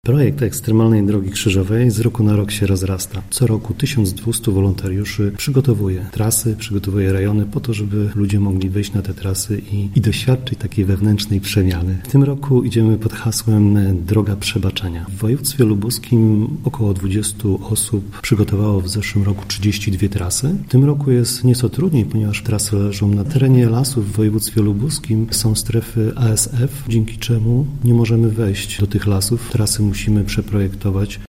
Projekt Ekstremalnej Drogi Krzyżowej z roku na rok się rozrasta. Co roku 1200 wolontariuszy przygotowuje trasy, przygotowuje rejony po to, żeby ludzie mogli wyjść na te trasy i doświadczyć takiej wewnętrznej przemiany. W tym roku idziemy pod hasłem Droga Przebaczenia. W województwie lubuskim około 20 osób przygotowało w zeszłym roku 32 trasy. W tym roku jest nieco trudniej, ponieważ trasy leżą na terenie lasów w województwie lubuskim. Są strefy ASF, dzięki czemu nie możemy wejść do tych lasów. Trasy musimy przeprojektować